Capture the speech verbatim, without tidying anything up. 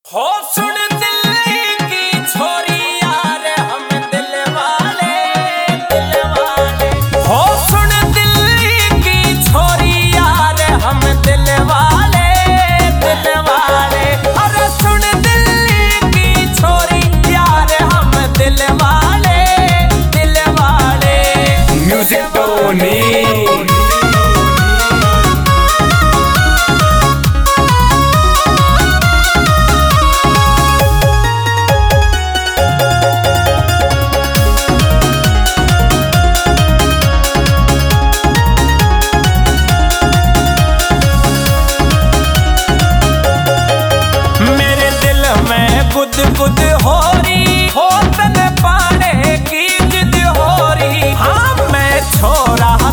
हो सुन दिल्ली की छोरी यार हम दिल वाले दिल वाले हो सुन दिल्ली की छोरी यार हम दिल वाले दिल वाले अरे सुन दिल्ली की छोरी यार हम दिल वाले दिल वाले म्यूजिक टोनी गुद गुद हो रही हो तन पाने की जिद हो रही हाँ मैं छोरा